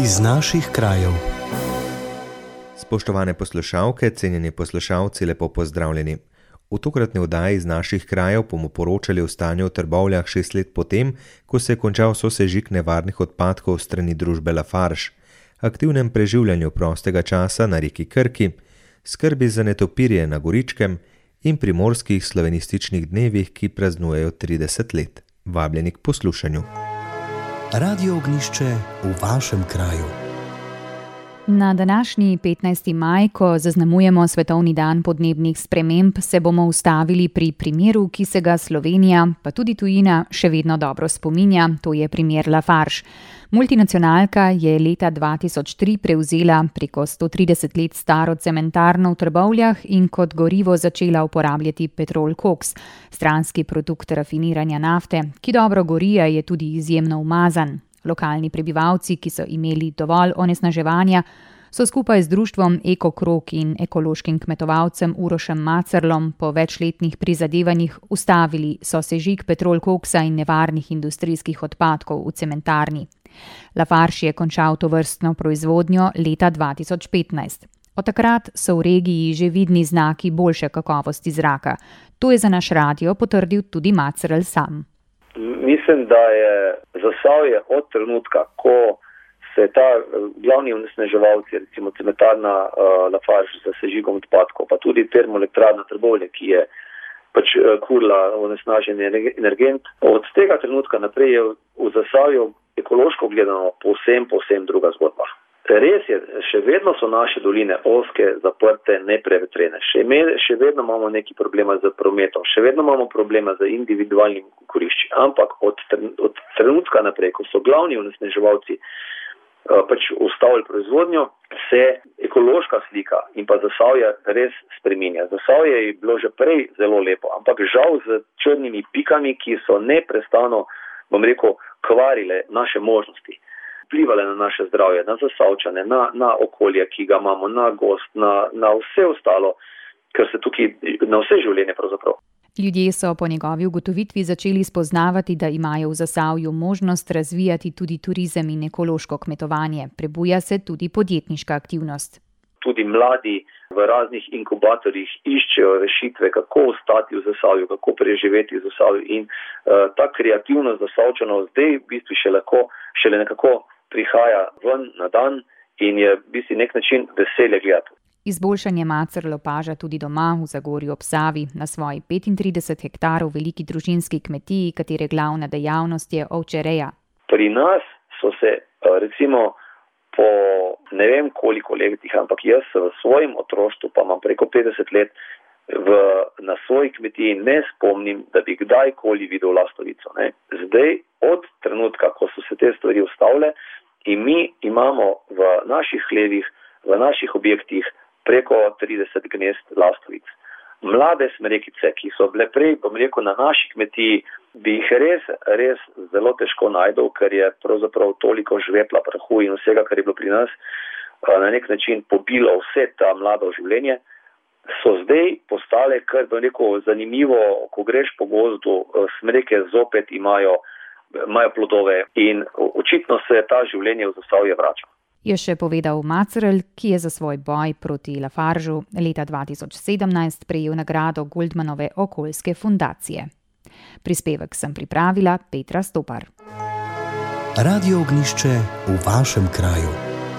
iz naših krajev. Spoštovane poslušalke, cenjeni poslušalci, lepo pozdravljeni. V tokratni oddaji iz naših krajev bomo poročali o stanju v Trbovljah 6 let potem, ko se je končal sosežig nevarnih odpadkov strani družbe Lafarge, aktivnem preživljanju prostega časa na reki Krki, skrbi za netopirje na Goričkem in primorskih slovenističnih dnevih, ki praznujejo 30 let. Vabljeni k poslušanju. Radio Ognjišče v vašem kraju. Na današnji 15. maj, ko zaznamujemo Svetovni dan podnebnih sprememb, se bomo ustavili pri primeru, ki se ga Slovenija, pa tudi tujina, še vedno dobro spominja, to je primer Lafarge. Multinacionalka je leta 2003 prevzela preko 130 let staro cementarno v Trbovljah in kot gorivo začela uporabljati petrol koks, stranski produkt rafiniranja nafte, ki dobro gori, je tudi izjemno umazan. Lokalni prebivalci, ki so imeli dovolj onesnaževanja, so skupaj z društvom Ekokrog in ekološkim kmetovalcem Urošem Macerlom po večletnih prizadevanjih ustavili sosežig petrol koksa in nevarnih industrijskih odpadkov v cementarni. Lafarge je končal tovrstno proizvodnjo leta 2015. Od takrat so v regiji že vidni znaki boljše kakovosti zraka. To je za naš radio potrdil tudi Macerl sam. Mislim, da je Zasavje od trenutka, ko se ta glavni onesnaževalci, recimo cementarna Lafarge za sežigom odpadkov, pa tudi termoelektrarna Trbovlje, ki je pač kurila onesnaženi energent, od tega trenutka naprej je v Zasavju ekološko gledano povsem druga zgodba. Res je, še vedno so naše doline ozke, zaprte, neprevetrene. Še vedno imamo neki problema z prometom, še vedno imamo problema z individualnim korišči. Ampak od trenutka naprej, ko so glavni onesnaževalci pač ustavili proizvodnjo, se ekološka slika in pa Zasavje res spreminja. Zasavje je bilo že prej zelo lepo, ampak žal z črnimi pikami, ki so neprestano, kvarile naše možnosti. Vplivale na naše zdravje, na Zasavčane, na okolje, ki ga imamo, na gost, na vse ostalo, kar se tukaj, na vse življenje pravzaprav. Ljudje so po njegovi ugotovitvi začeli spoznavati, da imajo v Zasavju možnost razvijati tudi turizem in ekološko kmetovanje. Prebuja se tudi podjetniška aktivnost. Tudi mladi v raznih inkubatorjih iščejo rešitve, kako ostati v Zasavju, kako preživeti v Zasavju in ta kreativnost Zasavčanov zdaj v bistvu šele nekako prihaja ven na dan in je v bistvu nek način veselje gledati. Izboljšanje Macerl opaža tudi doma v Zagorju ob Savi, na svoji 35 hektarov veliki družinski kmetiji, katere glavna dejavnost je ovčereja. Pri nas so se recimo po ne vem koliko letih, ampak jaz v svojem otroštvu, pa imam preko 50 let, na svoji kmetiji ne spomnim, da bi kdajkoli videl lastovico. Ne. Zdaj, od trenutka, ko so se te stvari ustavile, in mi imamo v naših hlevih, v naših objektih preko 30 gnezd lastovic. Mlade smrekice, ki so bile prej, na naši kmetiji, bi jih res zelo težko najdel, ker je pravzaprav toliko žvepla, prahu in vsega, kar je bilo pri nas, na nek način pobilo vse ta mlado življenje, so zdaj postale kar zanimivo, ko greš po gozdu, smreke zopet imajo plodove in očitno se ta življenje v Zasavje vrača. Je še povedal Macerl, ki je za svoj boj proti Lafargeu leta 2017 prejel nagrado Goldmanove okoljske fundacije. Prispevek sem pripravila Petra Stopar. Radio Ognjišče v vašem kraju.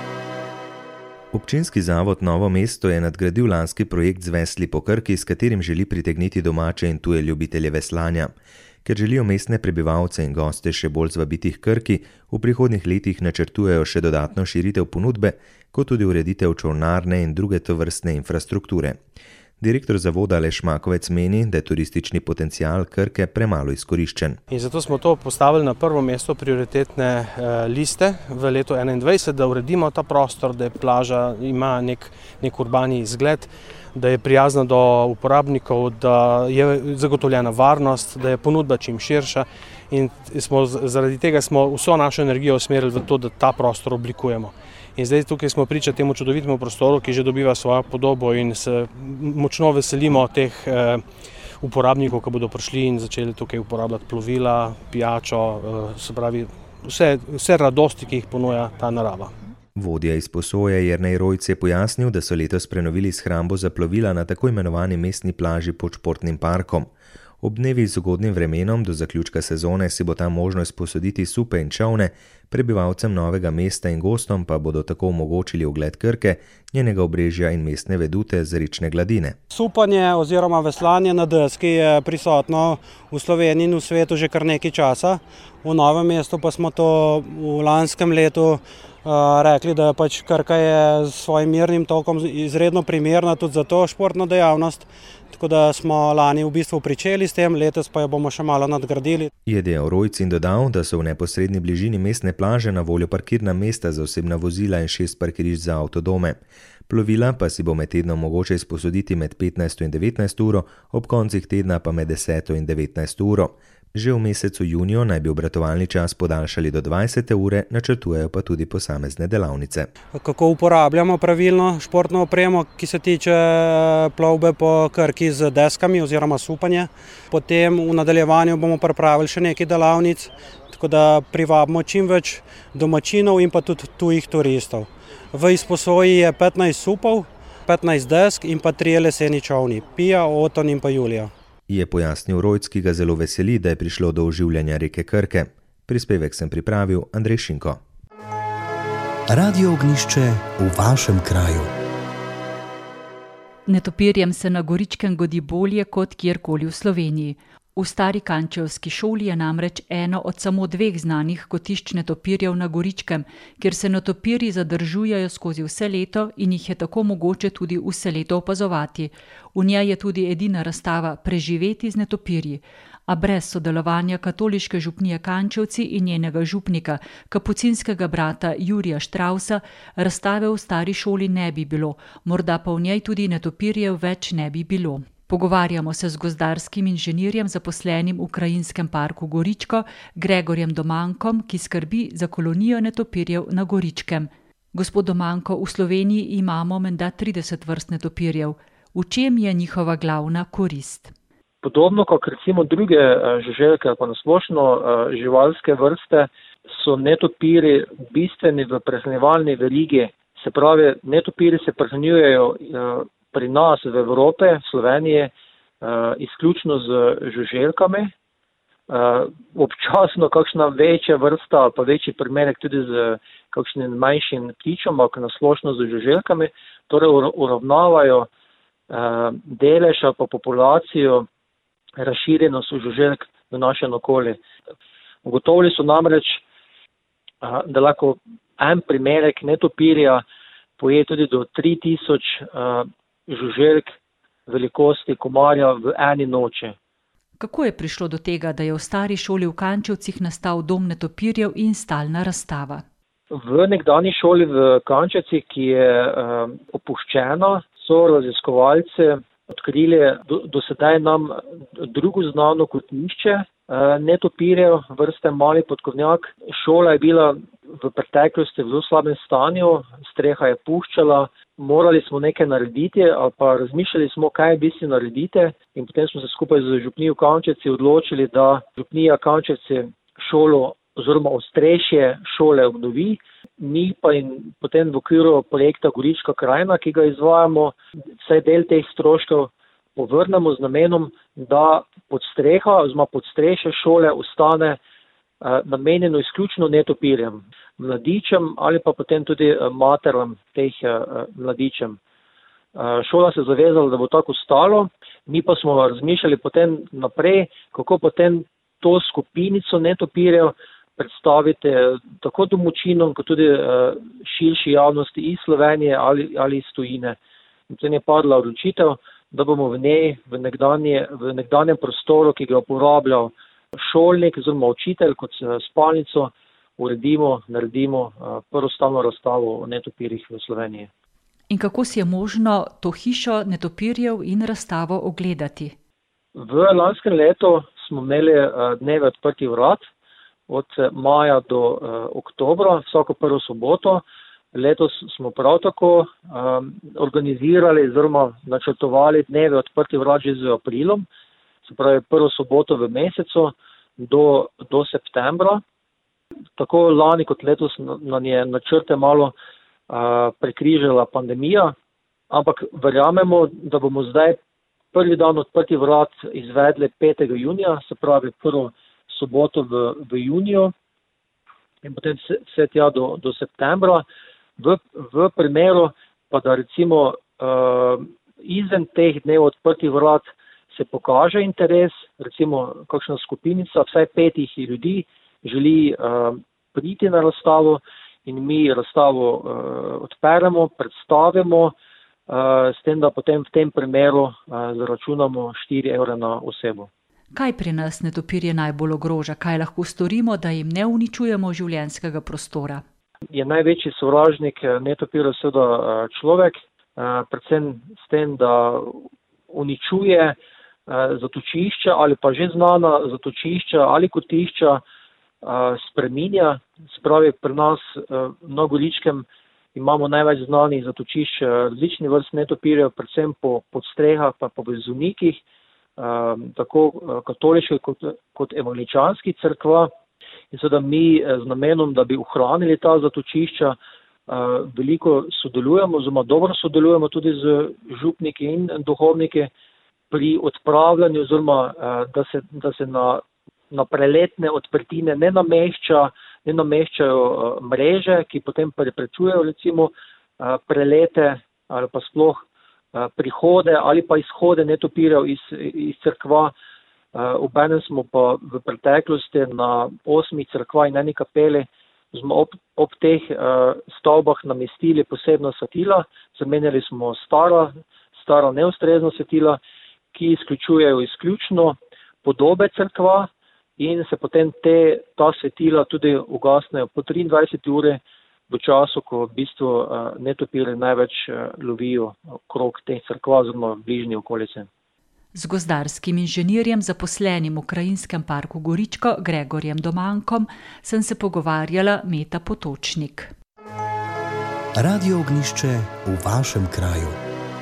Občinski zavod Novo mesto je nadgradil lanski projekt z vesli po Krki, s katerim želi pritegniti domače in tuje ljubitelje veslanja. Ker želijo mestne prebivalce in goste še bolj zvabiti k Krki, v prihodnjih letih načrtujejo še dodatno širitev ponudbe, kot tudi ureditev čolnarne in druge tovrstne infrastrukture. Direktor zavoda Aleš Makovec meni, da je turistični potencial Krke premalo izkoriščen. In zato smo to postavili na prvo mesto prioritetne liste v letu 2021, da uredimo ta prostor, da je plaža ima nek urbani izgled, da je prijazna do uporabnikov, da je zagotovljena varnost, da je ponudba čim širša in zaradi tega smo vso našo energijo usmerili v to, da ta prostor oblikujemo. In zdaj tukaj smo priča temu čudovitemu prostoru, ki že dobiva svojo podobo in se močno veselimo teh uporabnikov, ki bodo prišli in začeli tukaj uporabljati plovila, pijačo, se pravi vse radosti, ki jih ponuja ta narava. Vodja izposoje Jernej Rojc je pojasnil, da so letos prenovili shrambo za plovila na tako imenovani mestni plaži pod športnim parkom. Ob dnevih z ugodnim vremenom do zaključka sezone si bo tam možnost posoditi supe in čolne, prebivalcem Novega mesta in gostom pa bodo tako omogočili ogled Krke, njenega obrežja in mestne vedute z rečne gladine. Supanje oziroma veslanje na deski je prisotno v Sloveniji in v svetu že kar nekaj časa. V Novem mestu pa smo to v lanskem letu rekli, da pač Krka je s svojim mirnim tokom izredno primerna tudi za to športno dejavnost. Tako da smo lani v bistvu pričeli s tem, letos pa jo bomo še malo nadgradili. Je dejal Rojc in dodal, da so v neposredni bližini mestne plaže na voljo parkirna mesta za osebna vozila in 6 parkirišč za avtodome. Plovila pa si bo med tednom mogoče izposoditi med 15 in 19 uro, ob koncih tedna pa med 10 in 19 uro. Že v mesecu juniju naj bi obratovalni čas podaljšali do 20 ure, načrtujejo pa tudi posamezne delavnice. Kako uporabljamo pravilno športno opremo, ki se tiče plovbe po Krki z deskami oziroma supanje. Potem v nadaljevanju bomo pripravili še nekaj delavnic, tako da privabimo čim več domačinov in pa tudi tujih turistov. V izposoji je 15 supov, 15 desk in pa 3 leseni čolni, Pija, Oton in pa Julija. Je pojasnil Rojc, ki ga zelo veseli, da je prišlo do oživljanja reke Krke. Prispevek sem pripravil Andrej Šinko. Radio Ognjišče v vašem kraju. Netopirjem se na Goričkem godi bolje kot kjerkoli v Sloveniji. V Stari Kančevski šoli je namreč eno od samo 2 znanih kotišč netopirjev na Goričkem, kjer se netopirji zadržujejo skozi vse leto in jih je tako mogoče tudi vse leto opazovati. V njej je tudi edina razstava Preživeti z netopirji. A brez sodelovanja Katoliške župnije Kančevci in njenega župnika, kapucinskega brata Jurija Štrausa, razstave v stari šoli ne bi bilo, morda pa v njej tudi netopirjev več ne bi bilo. Pogovarjamo se z gozdarskim inženirjem zaposlenim v Krajinskem parku Goričko, Gregorjem Domankom, ki skrbi za kolonijo netopirjev na Goričkem. Gospod Domanko, v Sloveniji imamo menda 30 vrst netopirjev. V čem je njihova glavna korist? Podobno kot recimo druge žuželke ali pa na splošno živalske vrste, so netopirji bistveni v prehranjevalni verigi. Se pravi, netopirji se prehranjujejo pri nas v Evropi, v Sloveniji, izključno z žuželkami. Občasno kakšna večja vrsta ali pa večji primerek tudi z kakšnim manjšim ptičom, ampak na splošno z žuželkami, torej uravnavajo delež ali pa populacijo, razširjenost žuželk v našem okolju. Ugotovili so namreč, da lahko en primerek netopirja poje tudi do 3000 žuželk velikosti komarja v eni noči. Kako je prišlo do tega, da je v stari šoli v Kančevcih nastal dom netopirjev in stalna razstava? V nekdanji šoli v Kančevcih, ki je opuščena, so raziskovalci odkrili do sedaj nam drugo znano kotišče netopirjev vrste mali podkovnjak. Šola je bila v preteklosti v zelo slabem stanju, streha je puščala, morali smo nekaj narediti ali pa razmišljali smo, kaj bi si narediti, in potem smo se skupaj z župnijo Kančevci odločili, da župnija Kančevci šolo oziroma ostrešje šole obnovi. Mi pa in potem v okviru projekta Gorička krajina, ki ga izvajamo, vsaj del teh stroškov povrnemo z namenom, da podstreha oziroma podstrešje šole ostane namenjeno izključno netopirjem, mladičem ali pa potem tudi materam teh mladičem. Šola se je zavezala, da bo tako ostalo, mi pa smo razmišljali potem naprej, kako potem to skupinico netopirjev predstaviti tako domačinom, kot tudi širši javnosti iz Slovenije ali iz tujine. In potem je padla odločitev, da bomo v njej, v nekdanjem prostoru, ki ga uporabljal šolnik oziroma učitelj kot spalnico, naredimo prvo stalno razstavo o netopirjih v Sloveniji. In kako si je možno to hišo netopirjev in razstavo ogledati? V lanskem letu smo imeli dneve odprtih vrat od maja do oktobra, vsako prvo soboto. Letos smo prav tako organizirali oziroma načrtovali dneve odprtih vrat že z aprilom, se pravi prvo soboto v mesecu do septembra. Tako lani kot letos nam je načrte malo prekrižala pandemija, ampak verjamemo, da bomo zdaj prvi dan odprtih vrat izvedli 5. junija, se pravi prvo soboto v juniju in potem vse tja do septembra. V primeru pa, da recimo izven teh dnev odprtih vrat se pokaže interes, recimo kakšna skupinica, vsaj 5 ljudi želi priti na razstavo in mi razstavo odperemo, predstavimo, s tem, da potem v tem primeru zaračunamo 4 evre na osebo. Kaj pri nas netopirje najbolj ogroža? Kaj lahko storimo, da jim ne uničujemo življenjskega prostora? Je največji sovražnik netopirjev seveda človek, predvsem s tem, da uničuje zatočišča ali pa že znana zatočišča ali kotišča spreminja. Spravi pri nas na Goričkem imamo največ znanih zatočišč različnih vrst netopirjev, predvsem po podstrehah pa po vezunikih, tako katoliških kot evangeličanskih cerkva. In seveda mi z namenom, da bi ohranili ta zatočišča, veliko sodelujemo, oziroma dobro sodelujemo tudi z župniki in duhovniki pri odpravljanju, oziroma da se na preletne odprtine ne nameščajo mreže, ki potem preprečujejo recimo prelete ali pa sploh prihode ali pa izhode netopirjev iz cerkva. Obenem smo pa v preteklosti na 8 cerkvah in eni kapeli smo ob teh stavbah namestili posebna svetila. Zamenjali smo stara neustrezna svetila, ki izključujejo izključno podobe cerkva in se potem ta svetila tudi ugasnejo po 23 uri v času, ko v bistvu netopirji največ lovijo okrog teh cerkva oziroma v bližnji okolici. Z gozdarskim inženirjem zaposlenim v Krajinskem parku Goričko Gregorjem Domankom sem se pogovarjala Meta Potočnik. Radio Ognjišče v vašem kraju.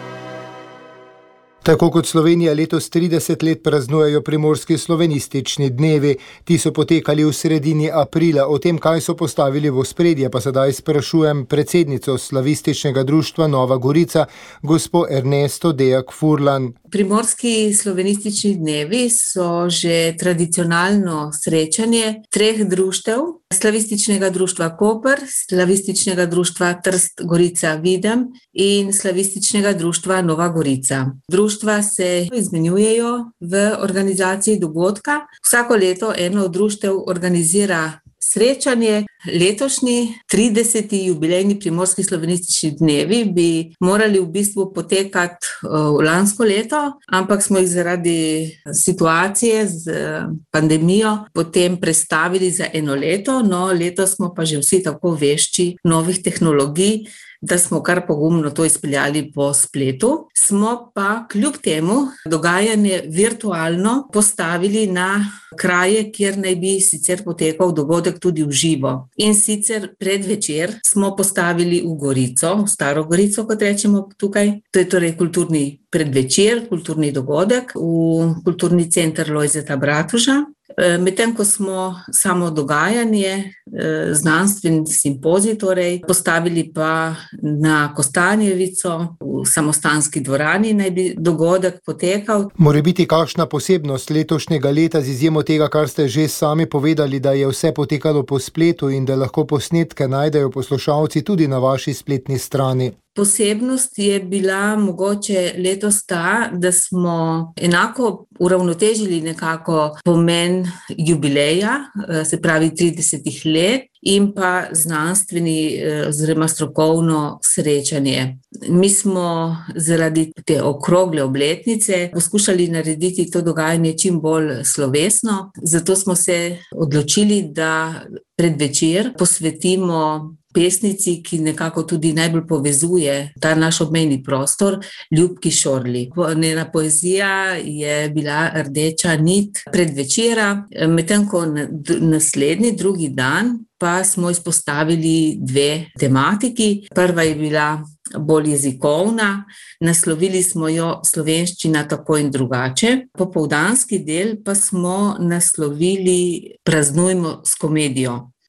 Tako kot Slovenija letos 30 let praznujejo primorski slovenistični dnevi. Ti so potekali v sredini aprila. O tem, kaj so postavili v ospredje, pa sedaj sprašujem predsednico Slavističnega društva Nova Gorica, gospo Ernesto Dejak Furlan. Primorski slovenistični dnevi so že tradicionalno srečanje 3 društev, Slavističnega društva Koper, Slavističnega društva Trst Gorica Videm in Slavističnega društva Nova Gorica. Društva se izmenjujejo v organizaciji dogodka. Vsako leto eno od društev organizira srečanje. Letošnji 30. jubilejni primorski slovenistični dnevi bi morali v bistvu potekati lansko leto, ampak smo jih zaradi situacije z pandemijo potem prestavili za eno leto. No, letos smo pa že vsi tako vešči novih tehnologij, da smo kar pogumno to izpeljali po spletu. Smo pa kljub temu dogajanje virtualno postavili na kraje, kjer naj bi sicer potekal dogodek tudi v živo. In sicer predvečer smo postavili v Gorico, v Staro Gorico, kot rečemo tukaj. To je torej kulturni predvečer, kulturni dogodek v kulturni center Lojzeta Bratuža. Medtem ko smo samo dogajanje, znanstven simpozij torej, postavili pa na Kostanjevico, v samostanski dvorani naj bi dogodek potekal. More biti kakšna posebnost letošnjega leta z izjemo tega, kar ste že sami povedali, da je vse potekalo po spletu in da lahko posnetke najdejo poslušalci tudi na vaši spletni strani? Posebnost je bila mogoče letos ta, da smo enako uravnotežili nekako pomen jubileja, se pravi 30 let, in pa znanstveni oziroma strokovno srečanje. Mi smo zaradi te okrogle obletnice poskušali narediti to dogajanje čim bolj slovesno, zato smo se odločili, da predvečer posvetimo pesnici, ki nekako tudi najbolj povezuje ta naš obmejni prostor, Ljubki Šorli. Njena poezija je bila rdeča nit predvečera, medtem ko naslednji, drugi dan, pa smo izpostavili 2 tematiki. Prva je bila bolj jezikovna, naslovili smo jo Slovenščina tako in drugače. Popoldanski del pa smo naslovili Praznujmo s komedijo.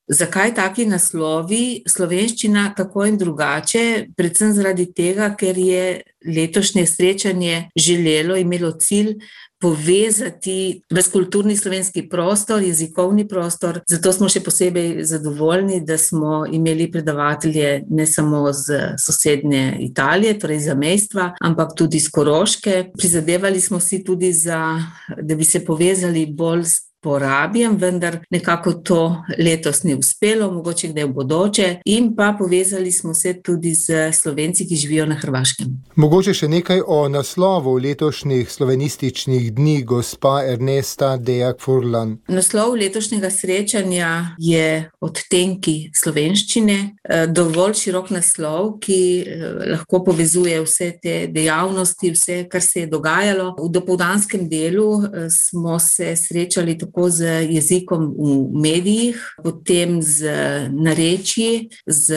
Zakaj taki naslovi? Slovenščina tako in drugače, predvsem zaradi tega, ker je letošnje srečanje imelo cilj povezati ves kulturni slovenski prostor, jezikovni prostor. Zato smo še posebej zadovoljni, da smo imeli predavatelje ne samo z sosednje Italije, torej z zamejstva, ampak tudi z Koroške. Prizadevali smo si tudi da bi se povezali bolj s Porabjem, vendar nekako to letos ni uspelo, mogoče kdaj v bodoče, in pa povezali smo se tudi z Slovenci, ki živijo na Hrvaškem. Mogoče še nekaj o naslovu letošnjih slovenističnih dni, gospa Ernesta Dejak Furlan. Naslov letošnjega srečanja je Odtenki slovenščine, dovolj širok naslov, ki lahko povezuje vse te dejavnosti, vse, kar se je dogajalo. V dopoldanskem delu smo se srečali tako z jezikom v medijih, potem z narečji, z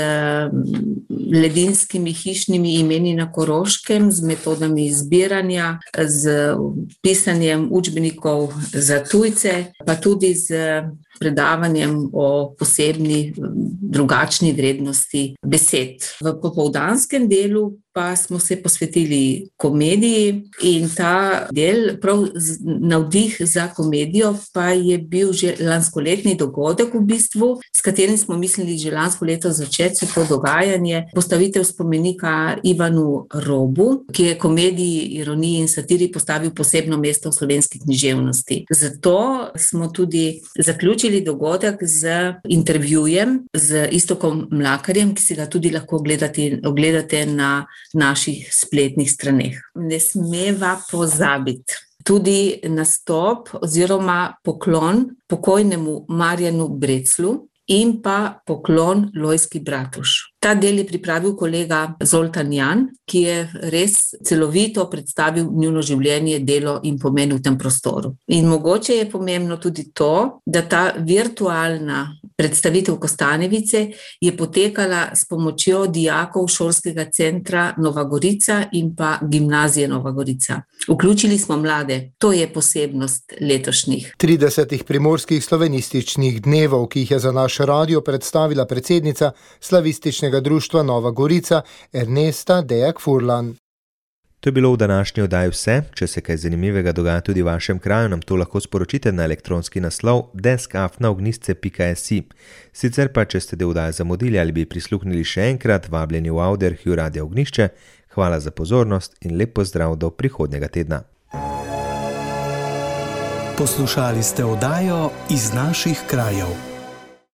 ledinskimi hišnimi imeni na Koroškem, z metodami zbiranja, z pisanjem učbenikov za tujce, pa tudi z predavanjem o posebni, drugačni vrednosti besed. V popoldanskem delu pa smo se posvetili komediji in ta del, prav navdih za komedijo, pa je bil že lanskoletni dogodek v bistvu, s katerim smo mislili že lansko leto začeti se to dogajanje, postavitev spomenika Ivanu Robu, ki je komediji, ironiji in satiri postavil posebno mesto v slovenski književnosti. Zato smo tudi zaključili dogodek z intervjujem z Iztokom Mlakarjem, ki si ga tudi lahko ogledate na naših spletnih straneh. Ne smeva pozabiti tudi nastop oziroma poklon pokojnemu Marjanu Breclu in pa poklon Lojski Bratuš. Ta del je pripravil kolega Zoltan Jan, ki je res celovito predstavil njuno življenje, delo in pomen v tem prostoru. In mogoče je pomembno tudi to, da ta virtualna predstavitev Kostanjevice je potekala s pomočjo dijakov šolskega centra Nova Gorica in pa gimnazije Nova Gorica. Vključili smo mlade, to je posebnost letošnjih 30 primorskih slovenističnih dnevov, ki jih je za naš radio predstavila predsednica Slavističnega društva Nova Gorica Ernesta Dejak Furlan. To je bilo v današnji oddaji vse. Če se kaj zanimivega dogaja tudi v vašem kraju, nam to lahko sporočite na elektronski naslov desk@ognisce.si. Sicer pa, če ste del oddaje zamudili ali bi prisluhnili še enkrat, vabljeni v Audiarhiv Radia Ognjišče. Hvala za pozornost in lep pozdrav do prihodnjega tedna. Poslušali ste oddajo Iz naših krajev.